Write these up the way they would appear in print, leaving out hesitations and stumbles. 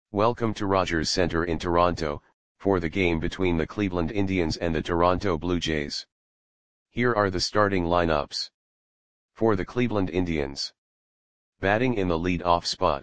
Welcome to Rogers Centre in Toronto, for the game between the Cleveland Indians and the Toronto Blue Jays. Here are the starting lineups. For the Cleveland Indians. Batting in the lead-off spot.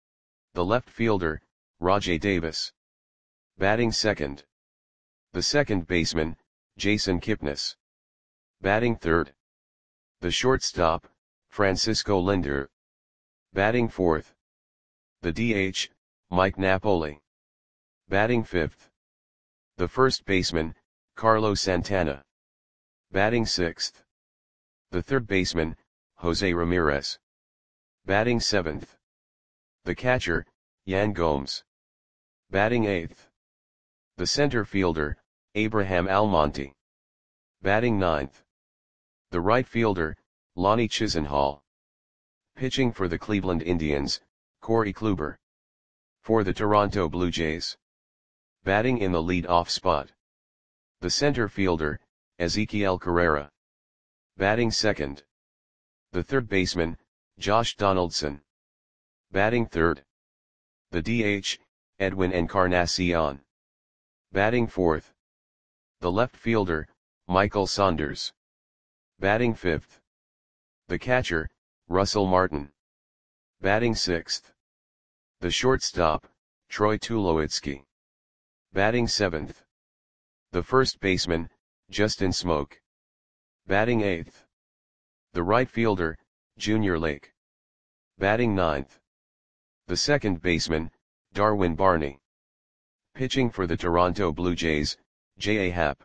The left fielder, Rajai Davis. Batting second. The second baseman, Jason Kipnis. Batting third. The shortstop, Francisco Lindor. Batting fourth. The DH, Mike Napoli. Batting fifth. The first baseman, Carlos Santana. Batting sixth. The third baseman, Jose Ramirez. Batting seventh. The catcher, Yan Gomes. Batting eighth. The center fielder, Abraham Almonte. Batting ninth. The right fielder, Lonnie Chisenhall. Pitching for the Cleveland Indians, Corey Kluber. For the Toronto Blue Jays. Batting in the lead-off spot. The center fielder, Ezequiel Carrera. Batting second. The third baseman, Josh Donaldson. Batting third. The DH, Edwin Encarnacion. Batting fourth. The left fielder, Michael Saunders. Batting fifth. The catcher, Russell Martin. Batting sixth. The shortstop, Troy Tulowitzki. Batting seventh. The first baseman, Justin Smoak. Batting eighth. The right fielder, Junior Lake. Batting ninth. The second baseman, Darwin Barney. Pitching for the Toronto Blue Jays, J.A. Happ.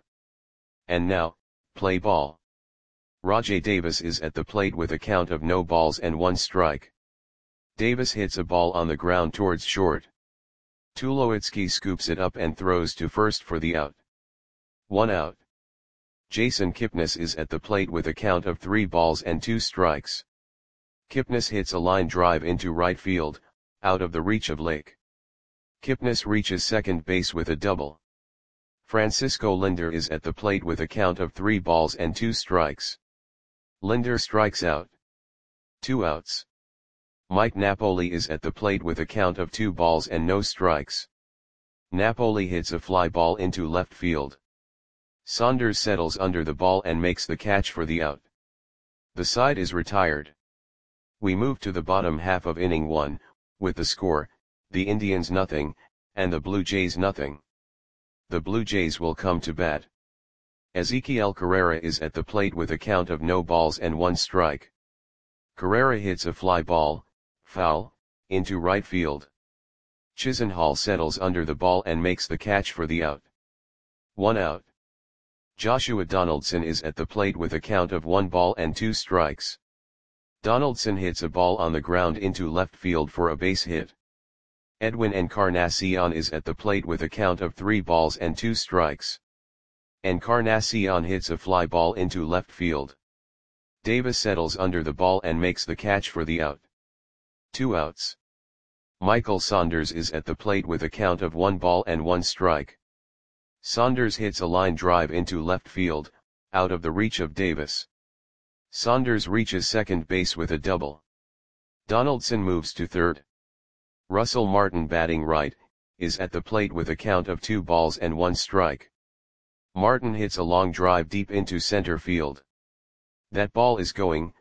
And now, play ball. Rajai Davis is at the plate with a count of no balls and one strike. Davis hits a ball on the ground towards short. Tulowitzki scoops it up and throws to first for the out. 1 out. Jason Kipnis is at the plate with a count of 3 balls and 2 strikes. Kipnis hits a line drive into right field, out of the reach of Lake. Kipnis reaches second base with a double. Francisco Lindor is at the plate with a count of 3 balls and 2 strikes. Lindor strikes out. 2 outs. Mike Napoli is at the plate with a count of 2 balls and no strikes. Napoli hits a fly ball into left field. Saunders settles under the ball and makes the catch for the out. The side is retired. We move to the bottom half of inning 1, with the score, the Indians nothing, and the Blue Jays nothing. The Blue Jays will come to bat. Ezequiel Carrera is at the plate with a count of no balls and 1 strike. Carrera hits a fly ball, foul, into right field. Chisenhall settles under the ball and makes the catch for the out. 1 out. Joshua Donaldson is at the plate with a count of 1 ball and 2 strikes. Donaldson hits a ball on the ground into left field for a base hit. Edwin Encarnacion is at the plate with a count of 3 balls and 2 strikes. Encarnacion hits a fly ball into left field. Davis settles under the ball and makes the catch for the out. 2 outs. Michael Saunders is at the plate with a count of 1 ball and 1 strike. Saunders hits a line drive into left field, out of the reach of Davis. Saunders reaches second base with a double. Donaldson moves to third. Russell Martin, batting right, is at the plate with a count of 2 balls and 1 strike. Martin hits a long drive deep into center field. That ball is gone.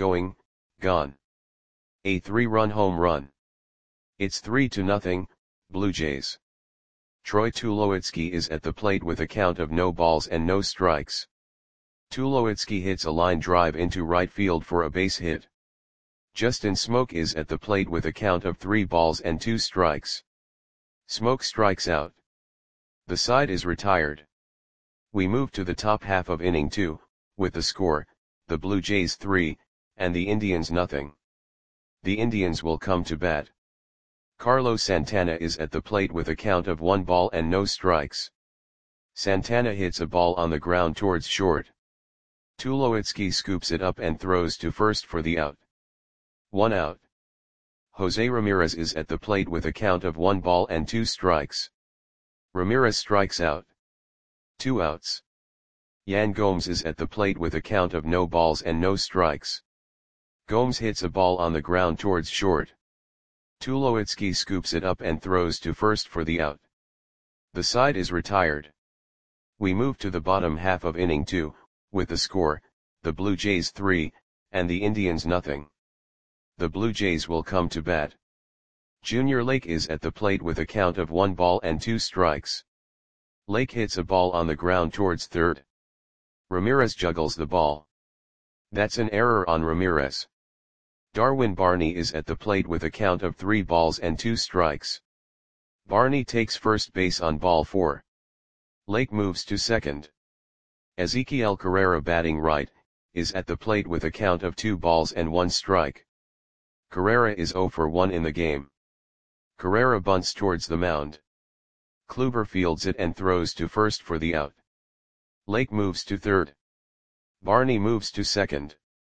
A 3-run home run. It's 3-0, Blue Jays. Troy Tulowitzki is at the plate with a count of no balls and no strikes. Tulowitzki hits a line drive into right field for a base hit. Justin Smoak is at the plate with a count of 3 balls and 2 strikes. Smoak strikes out. The side is retired. We move to the top half of inning 2, with the score, the Blue Jays 3, and the Indians nothing. The Indians will come to bat. Carlos Santana is at the plate with a count of 1 ball and no strikes. Santana hits a ball on the ground towards short. Tulowitzki scoops it up and throws to first for the out. 1 out. Jose Ramirez is at the plate with a count of 1 ball and 2 strikes. Ramirez strikes out. 2 outs. Yan Gomes is at the plate with a count of no balls and no strikes. Gomes hits a ball on the ground towards short. Tulowitzki scoops it up and throws to first for the out. The side is retired. We move to the bottom half of inning 2, with the score, the Blue Jays 3, and the Indians nothing. The Blue Jays will come to bat. Junior Lake is at the plate with a count of 1 ball and 2 strikes. Lake hits a ball on the ground towards third. Ramirez juggles the ball. That's an error on Ramirez. Darwin Barney is at the plate with a count of 3 balls and 2 strikes. Barney takes first base on ball 4. Lake moves to second. Ezequiel Carrera, batting right, is at the plate with a count of 2 balls and 1 strike. Carrera is 0 for 1 in the game. Carrera bunts towards the mound. Kluber fields it and throws to first for the out. Lake moves to third. Barney moves to second.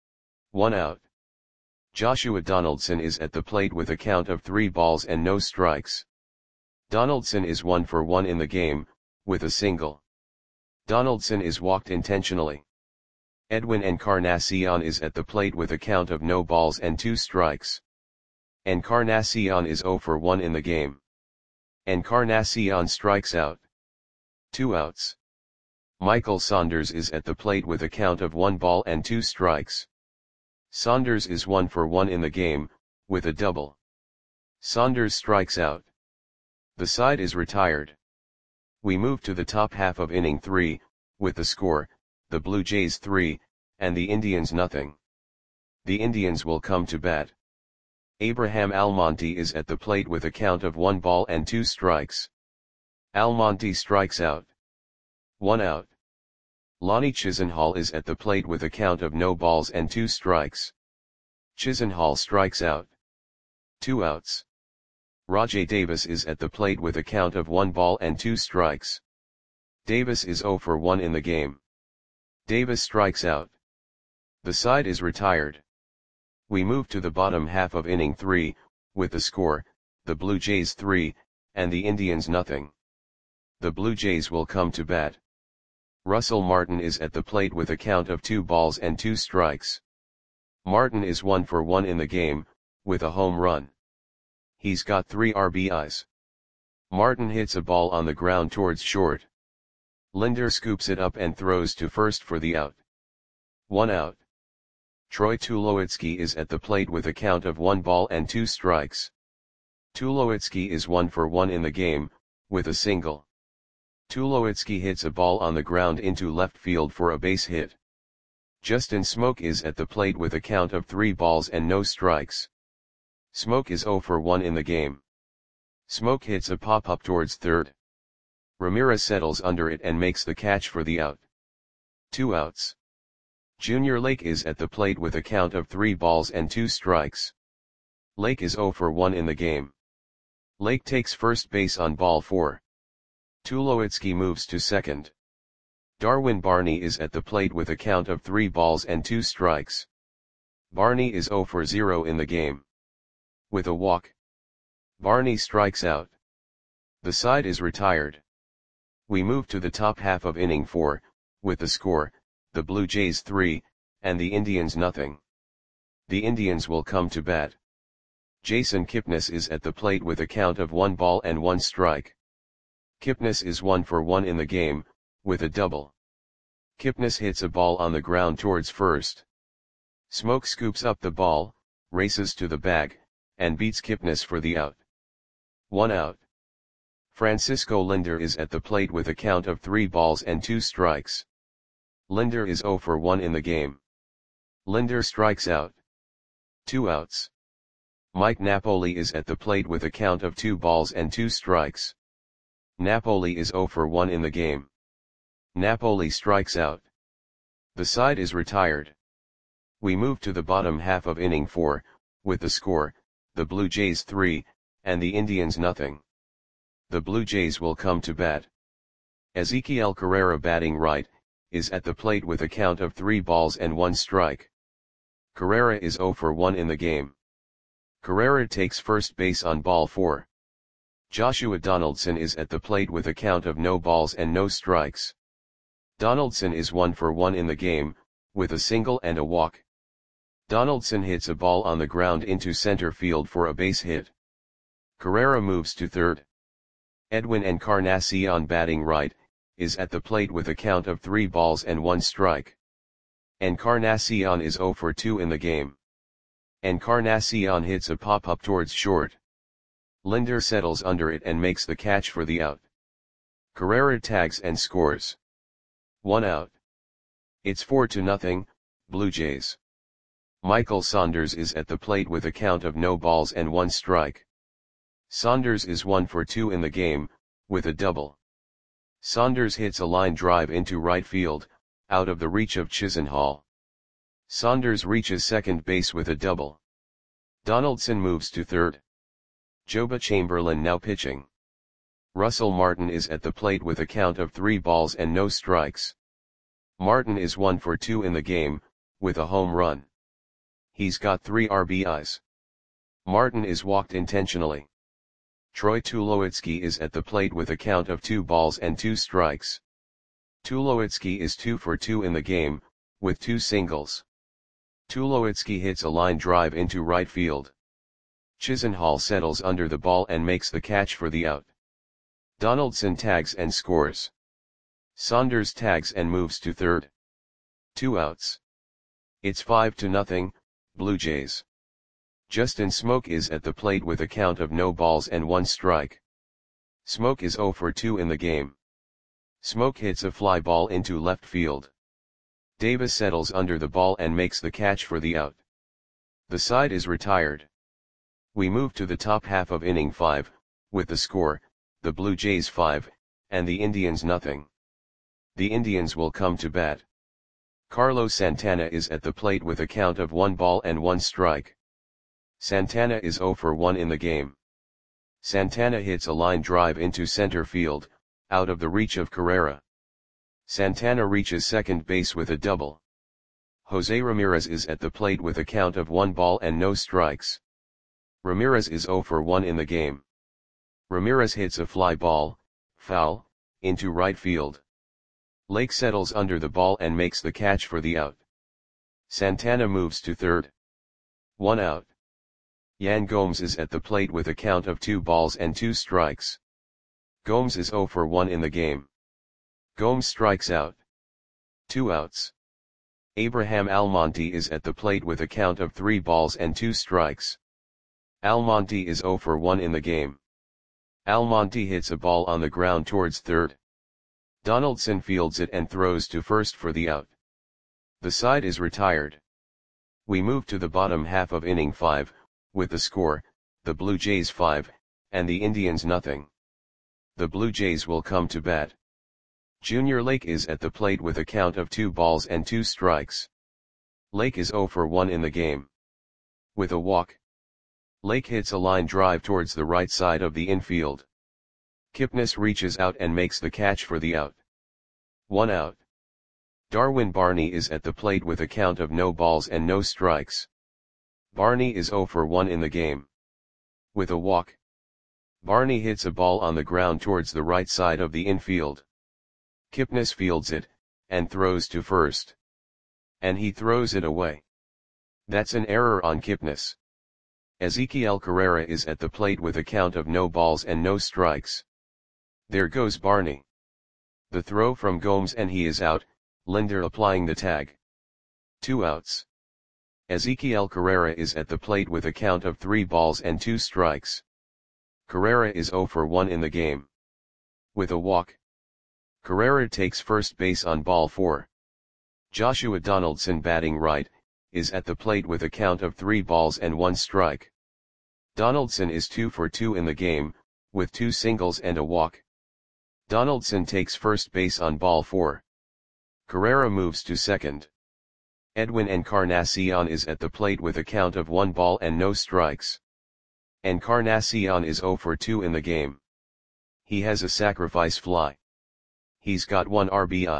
1 out. Joshua Donaldson is at the plate with a count of 3 balls and no strikes. Donaldson is 1 for 1 in the game, with a single. Donaldson is walked intentionally. Edwin Encarnacion is at the plate with a count of no balls and 2 strikes. Encarnacion is 0 for 1 in the game. Encarnacion strikes out. 2 outs. Michael Saunders is at the plate with a count of 1 ball and 2 strikes. Saunders is 1 for 1 in the game, with a double. Saunders strikes out. The side is retired. We move to the top half of inning 3, with the score, the Blue Jays 3, and the Indians nothing. The Indians will come to bat. Abraham Almonte is at the plate with a count of 1 ball and 2 strikes. Almonte strikes out. 1 out. Lonnie Chisenhall is at the plate with a count of no balls and 2 strikes. Chisenhall strikes out. 2 outs. Rajai Davis is at the plate with a count of 1 ball and 2 strikes. Davis is 0 for 1 in the game. Davis strikes out. The side is retired. We move to the bottom half of inning 3, with the score, the Blue Jays 3, and the Indians nothing. The Blue Jays will come to bat. Russell Martin is at the plate with a count of 2 balls and 2 strikes. Martin is 1 for 1 in the game, with a home run. He's got 3 RBIs. Martin hits a ball on the ground towards short. Linder scoops it up and throws to first for the out. 1 out. Troy Tulowitzki is at the plate with a count of 1 ball and 2 strikes. Tulowitzki is 1 for 1 in the game, with a single. Tulowitzki hits a ball on the ground into left field for a base hit. Justin Smoke is at the plate with a count of 3 balls and no strikes. Smoke is 0 for 1 in the game. Smoke hits a pop-up towards third. Ramirez settles under it and makes the catch for the out. 2 outs. Junior Lake is at the plate with a count of 3 balls and 2 strikes. Lake is 0 for 1 in the game. Lake takes first base on ball 4. Tulowitzki moves to second. Darwin Barney is at the plate with a count of 3 balls and 2 strikes. Barney is 0 for 0 in the game. With a walk. Barney strikes out. The side is retired. We move to the top half of inning 4, with the score, the Blue Jays 3, and the Indians nothing. The Indians will come to bat. Jason Kipnis is at the plate with a count of 1 ball and 1 strike. Kipnis is 1 for 1 in the game, with a double. Kipnis hits a ball on the ground towards first. Smoke scoops up the ball, races to the bag, and beats Kipnis for the out. 1 out. Francisco Linder is at the plate with a count of 3 balls and 2 strikes. Linder is 0 for 1 in the game. Linder strikes out. 2 outs. Mike Napoli is at the plate with a count of 2 balls and 2 strikes. Napoli is 0 for 1 in the game. Napoli strikes out. The side is retired. We move to the bottom half of inning 4, with the score, the Blue Jays 3, and the Indians nothing. The Blue Jays will come to bat. Ezequiel Carrera, batting right, is at the plate with a count of 3 balls and 1 strike. Carrera is 0 for 1 in the game. Carrera takes first base on ball 4. Joshua Donaldson is at the plate with a count of no balls and no strikes. Donaldson is 1 for 1 in the game, with a single and a walk. Donaldson hits a ball on the ground into center field for a base hit. Carrera moves to third. Edwin Encarnacion batting right, is at the plate with a count of 3 balls and 1 strike. Encarnacion is 0 for 2 in the game. Encarnacion hits a pop-up towards short. Linder settles under it and makes the catch for the out. Carrera tags and scores. 1 out. It's 4-0, Blue Jays. Michael Saunders is at the plate with a count of no balls and 1 strike. Saunders is 1 for 2 in the game, with a double. Saunders hits a line drive into right field, out of the reach of Chisenhall. Saunders reaches second base with a double. Donaldson moves to third. Joba Chamberlain now pitching. Russell Martin is at the plate with a count of 3 balls and no strikes. Martin is 1 for 2 in the game, with a home run. He's got 3 RBIs. Martin is walked intentionally. Troy Tulowitzki is at the plate with a count of 2 balls and 2 strikes. Tulowitzki is 2 for 2 in the game, with 2 singles. Tulowitzki hits a line drive into right field. Chisenhall settles under the ball and makes the catch for the out. Donaldson tags and scores. Saunders tags and moves to third. 2 outs. It's 5-0, Blue Jays. Justin Smoke is at the plate with a count of no balls and 1 strike. Smoke is 0 for 2 in the game. Smoke hits a fly ball into left field. Davis settles under the ball and makes the catch for the out. The side is retired. We move to the top half of inning 5, with the score, the Blue Jays 5, and the Indians nothing. The Indians will come to bat. Carlos Santana is at the plate with a count of 1 ball and 1 strike. Santana is 0 for 1 in the game. Santana hits a line drive into center field, out of the reach of Carrera. Santana reaches second base with a double. Jose Ramirez is at the plate with a count of 1 ball and no strikes. Ramirez is 0 for 1 in the game. Ramirez hits a fly ball, foul, into right field. Lake settles under the ball and makes the catch for the out. Santana moves to third. 1 out. Yan Gomes is at the plate with a count of 2 balls and 2 strikes. Gomes is 0 for 1 in the game. Gomes strikes out. 2 outs. Abraham Almonte is at the plate with a count of 3 balls and 2 strikes. Almonte is 0 for 1 in the game. Almonte hits a ball on the ground towards third. Donaldson fields it and throws to first for the out. The side is retired. We move to the bottom half of inning 5, with the score, the Blue Jays 5, and the Indians nothing. The Blue Jays will come to bat. Junior Lake is at the plate with a count of 2 balls and 2 strikes. Lake is 0 for 1 in the game. With a walk. Lake hits a line drive towards the right side of the infield. Kipnis reaches out and makes the catch for the out. 1 out. Darwin Barney is at the plate with a count of no balls and no strikes. Barney is 0 for 1 in the game. With a walk. Barney hits a ball on the ground towards the right side of the infield. Kipnis fields it, and throws to first. And he throws it away. That's an error on Kipnis. Ezequiel Carrera is at the plate with a count of no balls and no strikes. There goes Barney. The throw from Gomes and he is out, Linder applying the tag. 2 outs. Ezequiel Carrera is at the plate with a count of 3 balls and 2 strikes. Carrera is 0 for 1 in the game. With a walk. Carrera takes first base on ball 4. Joshua Donaldson batting right, is at the plate with a count of 3 balls and 1 strike. Donaldson is 2 for 2 in the game, with 2 singles and a walk. Donaldson takes first base on ball 4. Carrera moves to second. Edwin Encarnacion is at the plate with a count of 1 ball and no strikes. Encarnacion is 0 for 2 in the game. He has a sacrifice fly. He's got 1 RBI.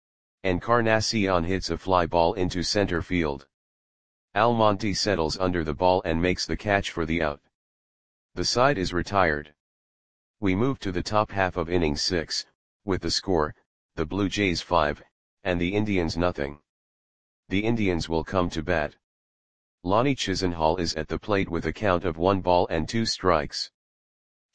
Encarnacion hits a fly ball into center field. Almonte settles under the ball and makes the catch for the out. The side is retired. We move to the top half of inning 6, with the score, the Blue Jays 5, and the Indians nothing. The Indians will come to bat. Lonnie Chisenhall is at the plate with a count of 1 ball and 2 strikes.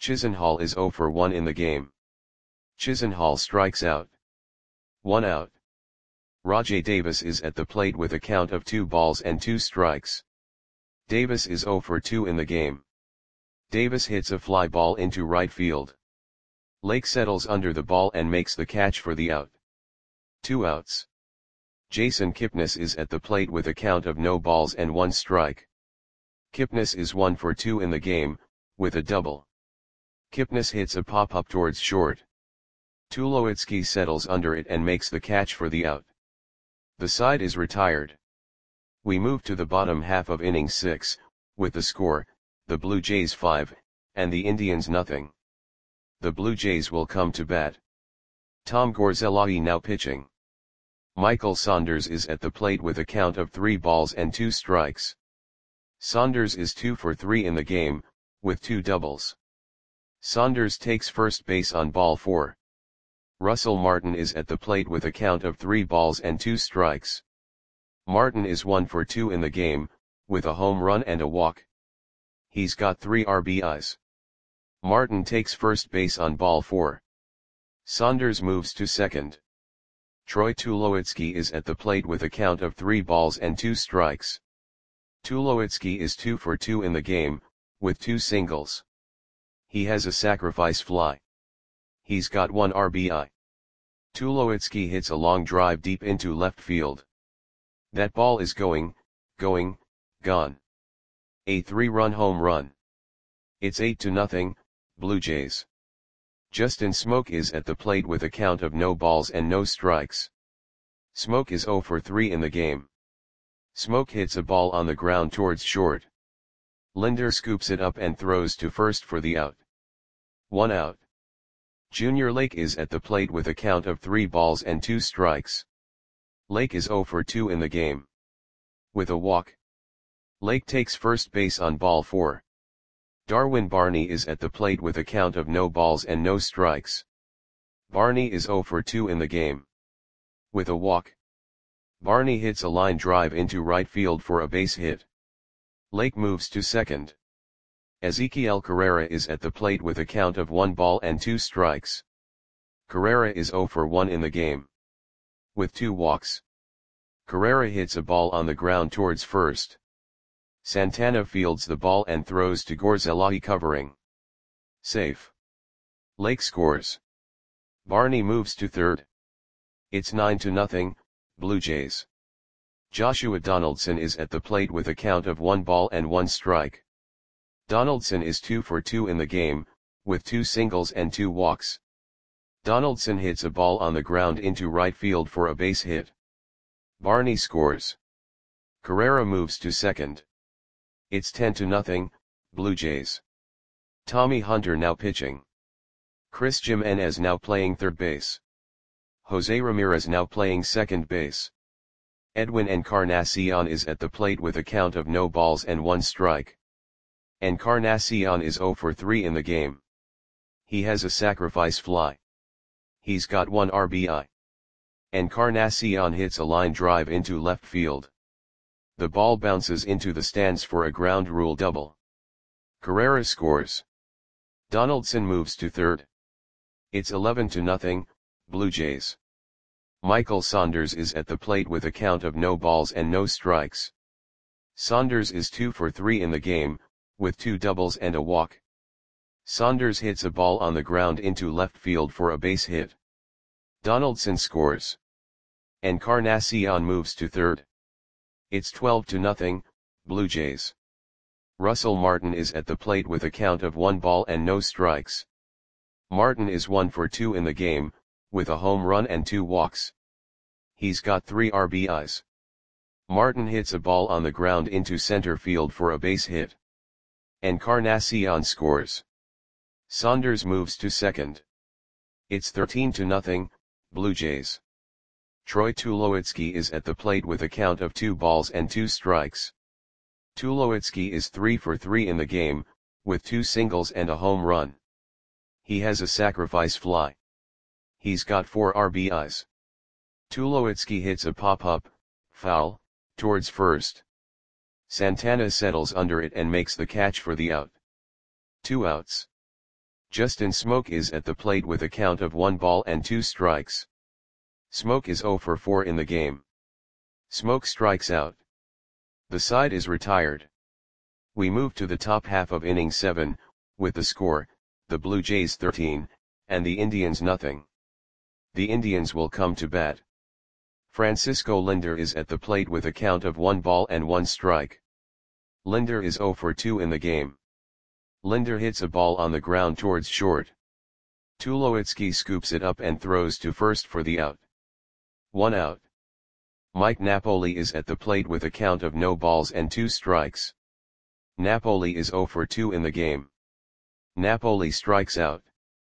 Chisenhall is 0 for 1 in the game. Chisenhall strikes out. 1 out. Rajay Davis is at the plate with a count of 2 balls and 2 strikes. Davis is 0 for 2 in the game. Davis hits a fly ball into right field. Lake settles under the ball and makes the catch for the out. 2 outs. Jason Kipnis is at the plate with a count of no balls and 1 strike. Kipnis is 1 for 2 in the game, with a double. Kipnis hits a pop-up towards short. Tulowitzki settles under it and makes the catch for the out. The side is retired. We move to the bottom half of inning 6, with the score, the Blue Jays 5, and the Indians nothing. The Blue Jays will come to bat. Tom Gorzelai now pitching. Michael Saunders is at the plate with a count of 3 balls and 2 strikes. Saunders is 2 for 3 in the game, with 2 doubles. Saunders takes first base on ball 4. Russell Martin is at the plate with a count of 3 balls and 2 strikes. Martin is 1 for 2 in the game, with a home run and a walk. He's got 3 RBIs. Martin takes first base on ball 4. Saunders moves to second. Troy Tulowitzki is at the plate with a count of 3 balls and 2 strikes. Tulowitzki is 2 for 2 in the game, with 2 singles. He has a sacrifice fly. He's got 1 RBI. Tulowitzki hits a long drive deep into left field. That ball is gone. A 3-run home run. It's 8-0, Blue Jays. Justin Smoak is at the plate with a count of no balls and no strikes. Smoak is 0 for 3 in the game. Smoak hits a ball on the ground towards short. Linder scoops it up and throws to first for the out. 1 out. Junior Lake is at the plate with a count of 3 balls and 2 strikes. Lake is 0 for 2 in the game. With a walk. Lake takes first base on ball 4. Darwin Barney is at the plate with a count of no balls and no strikes. Barney is 0 for 2 in the game. With a walk. Barney hits a line drive into right field for a base hit. Lake moves to second. Ezequiel Carrera is at the plate with a count of 1 ball and 2 strikes. Carrera is 0 for 1 in the game. With 2 walks. Carrera hits a ball on the ground towards first. Santana fields the ball and throws to Gorzelai covering. Safe. Lake scores. Barney moves to third. It's 9-0, Blue Jays. Joshua Donaldson is at the plate with a count of 1 ball and 1 strike. Donaldson is 2 for 2 in the game, with 2 singles and 2 walks. Donaldson hits a ball on the ground into right field for a base hit. Barney scores. Carrera moves to second. It's 10-0, Blue Jays. Tommy Hunter now pitching. Chris Jimenez now playing third base. Jose Ramirez now playing second base. Edwin Encarnacion is at the plate with a count of no balls and 1 strike. Encarnacion is 0 for 3 in the game. He has a sacrifice fly. He's got 1 RBI. Encarnacion hits a line drive into left field. The ball bounces into the stands for a ground rule double. Carrera scores. Donaldson moves to third. It's 11-0, Blue Jays. Michael Saunders is at the plate with a count of no balls and no strikes. Saunders is 2 for 3 in the game, with 2 doubles and a walk. Saunders hits a ball on the ground into left field for a base hit. Donaldson scores. Encarnacion moves to third. It's 12-0, Blue Jays. Russell Martin is at the plate with a count of 1 ball and no strikes. Martin is 1 for 2 in the game, with a home run and 2 walks. He's got 3 RBIs. Martin hits a ball on the ground into center field for a base hit. Encarnacion scores. Saunders moves to second. It's 13-0, Blue Jays. Troy Tulowitzki is at the plate with a count of 2 balls and 2 strikes. Tulowitzki is 3 for 3 in the game, with 2 singles and a home run. He has a sacrifice fly. He's got 4 RBIs. Tulowitzki hits a pop-up, foul, towards first. Santana settles under it and makes the catch for the out. 2 outs. Justin Smoke is at the plate with a count of 1 ball and 2 strikes. Smoke is 0 for 4 in the game. Smoke strikes out. The side is retired. We move to the top half of inning 7, with the score, the Blue Jays 13, and the Indians nothing. The Indians will come to bat. Francisco Lindor is at the plate with a count of 1 ball and 1 strike. Lindor is 0 for 2 in the game. Lindor hits a ball on the ground towards short. Tulowitzki scoops it up and throws to first for the out. 1 out. Mike Napoli is at the plate with a count of no balls and 2 strikes. Napoli is 0 for 2 in the game. Napoli strikes out.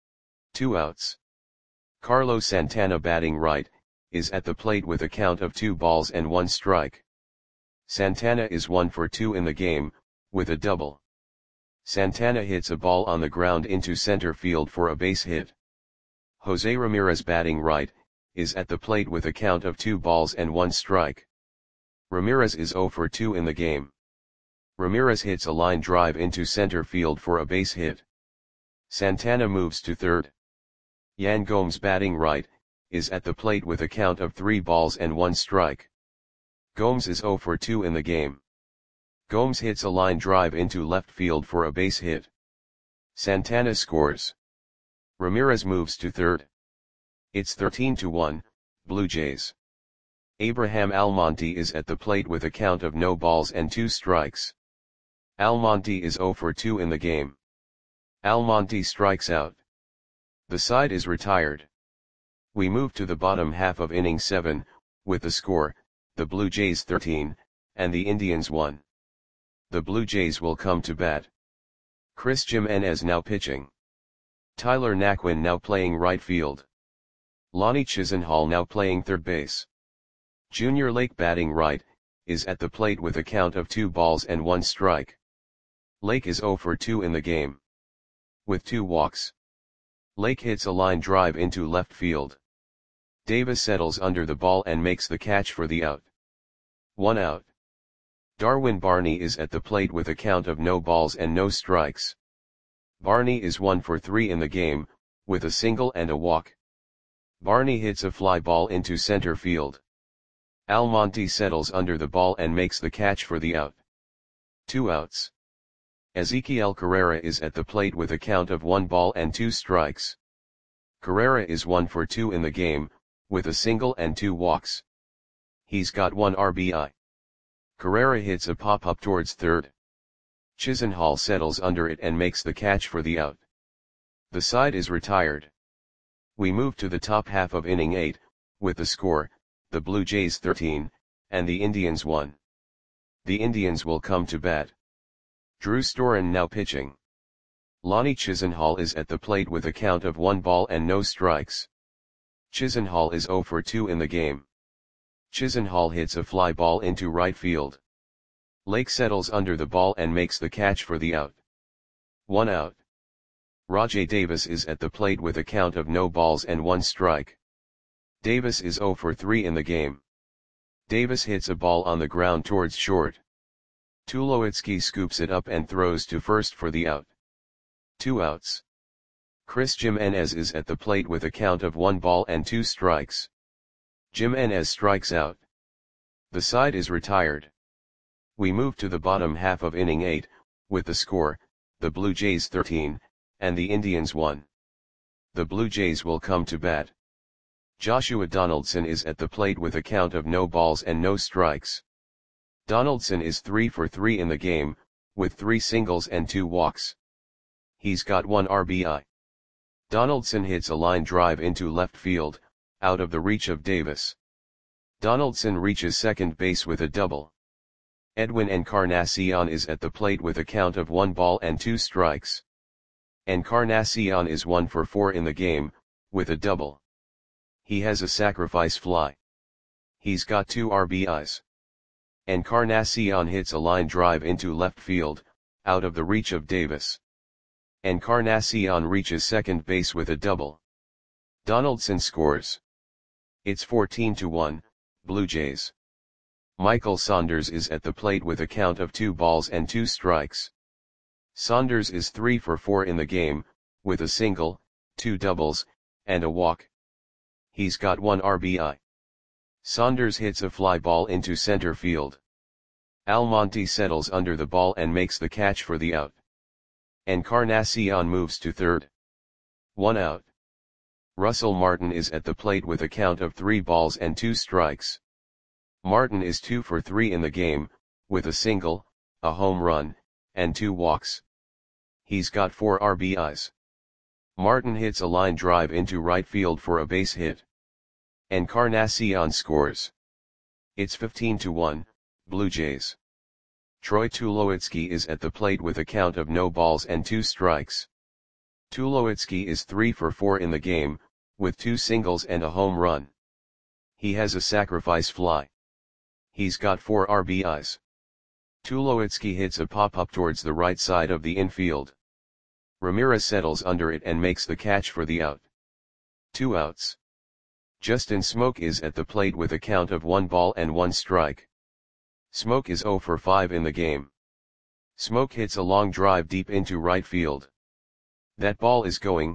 2 outs. Carlos Santana, batting right, is at the plate with a count of 2 balls and 1 strike. Santana is 1 for 2 in the game, with a double. Santana hits a ball on the ground into center field for a base hit. Jose Ramirez, batting right, is at the plate with a count of 2 balls and 1 strike. Ramirez is 0 for 2 in the game. Ramirez hits a line drive into center field for a base hit. Santana moves to third. Yan Gomes, batting right, is at the plate with a count of 3 balls and 1 strike. Gomes is 0 for 2 in the game. Gomes hits a line drive into left field for a base hit. Santana scores. Ramirez moves to third. It's 13-1, Blue Jays. Abraham Almonte is at the plate with a count of no balls and 2 strikes. Almonte is 0 for 2 in the game. Almonte strikes out. The side is retired. We move to the bottom half of inning 7, with the score, the Blue Jays 13, and the Indians 1. The Blue Jays will come to bat. Chris Jimenez now pitching. Tyler Naquin now playing right field. Lonnie Chisenhall now playing third base. Junior Lake, batting right, is at the plate with a count of 2 balls and 1 strike. Lake is 0 for 2 in the game. With 2 walks. Lake hits a line drive into left field. Davis settles under the ball and makes the catch for the out. 1 out. Darwin Barney is at the plate with a count of no balls and no strikes. Barney is 1 for 3 in the game, with a single and a walk. Barney hits a fly ball into center field. Almonte settles under the ball and makes the catch for the out. 2 outs. Ezequiel Carrera is at the plate with a count of 1 ball and 2 strikes. Carrera is 1 for 2 in the game, with a single and 2 walks. He's got 1 RBI. Carrera hits a pop-up towards third. Chisenhall settles under it and makes the catch for the out. The side is retired. We move to the top half of inning 8, with the score, the Blue Jays 13, and the Indians 1. The Indians will come to bat. Drew Storen now pitching. Lonnie Chisenhall is at the plate with a count of 1 ball and no strikes. Chisenhall is 0 for 2 in the game. Chisenhall hits a fly ball into right field. Lake settles under the ball and makes the catch for the out. 1 out. Rajai Davis is at the plate with a count of no balls and 1 strike. Davis is 0 for 3 in the game. Davis hits a ball on the ground towards short. Tulowitzki scoops it up and throws to first for the out. 2 outs. Chris Jimenez is at the plate with a count of 1 ball and 2 strikes. Jimenez strikes out. The side is retired. We move to the bottom half of inning 8, with the score, the Blue Jays 13, and the Indians 1. The Blue Jays will come to bat. Joshua Donaldson is at the plate with a count of no balls and no strikes. Donaldson is 3 for 3 in the game, with 3 singles and 2 walks. He's got 1 RBI. Donaldson hits a line drive into left field, out of the reach of Davis. Donaldson reaches second base with a double. Edwin Encarnacion is at the plate with a count of 1 ball and 2 strikes. Encarnacion is 1 for 4 in the game, with a double. He has a sacrifice fly. He's got 2 RBIs. Encarnacion hits a line drive into left field, out of the reach of Davis. Encarnacion reaches second base with a double. Donaldson scores. It's 14-1, Blue Jays. Michael Saunders is at the plate with a count of 2 balls and 2 strikes. Saunders is 3 for 4 in the game, with a single, 2 doubles, and a walk. He's got 1 RBI. Saunders hits a fly ball into center field. Almonte settles under the ball and makes the catch for the out. Encarnacion moves to third. 1 out. Russell Martin is at the plate with a count of 3 balls and 2 strikes. Martin is 2 for 3 in the game, with a single, a home run, and 2 walks. He's got 4 RBIs. Martin hits a line drive into right field for a base hit. Encarnacion scores. It's 15-1, Blue Jays. Troy Tulowitzki is at the plate with a count of no balls and 2 strikes. Tulowitzki is 3 for 4 in the game, with 2 singles and a home run. He has a sacrifice fly. He's got 4 RBIs. Tulowitzki hits a pop-up towards the right side of the infield. Ramirez settles under it and makes the catch for the out. 2 outs. Justin Smoke is at the plate with a count of 1 ball and 1 strike. Smoke is 0 for 5 in the game. Smoke hits a long drive deep into right field. That ball is gone.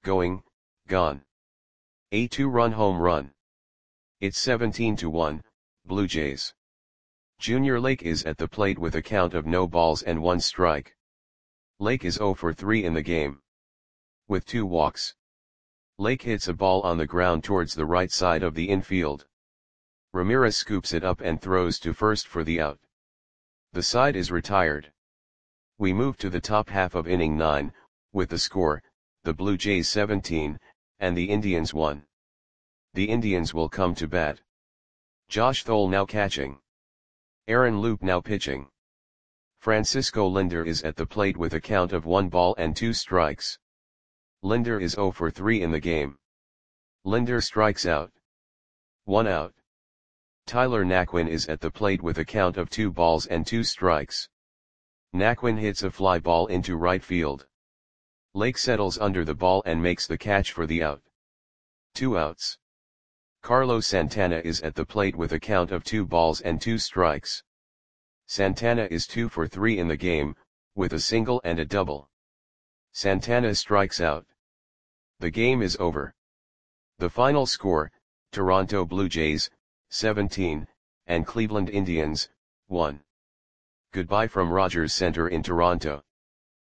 A 2-run home run. It's 17-1, Blue Jays. Junior Lake is at the plate with a count of no balls and 1 strike. Lake is 0 for 3 in the game. With 2 walks. Lake hits a ball on the ground towards the right side of the infield. Ramirez scoops it up and throws to first for the out. The side is retired. We move to the top half of inning 9, with the score, the Blue Jays 17, and the Indians 1. The Indians will come to bat. Josh Thole now catching. Aaron Loup now pitching. Francisco Lindor is at the plate with a count of 1 ball and 2 strikes. Lindor is 0 for 3 in the game. Lindor strikes out. 1 out. Tyler Naquin is at the plate with a count of 2 balls and 2 strikes. Naquin hits a fly ball into right field. Lake settles under the ball and makes the catch for the out. 2 outs. Carlos Santana is at the plate with a count of 2 balls and 2 strikes. Santana is 2 for 3 in the game, with a single and a double. Santana strikes out. The game is over. The final score, Toronto Blue Jays, 17, and Cleveland Indians, 1. Goodbye from Rogers Center in Toronto.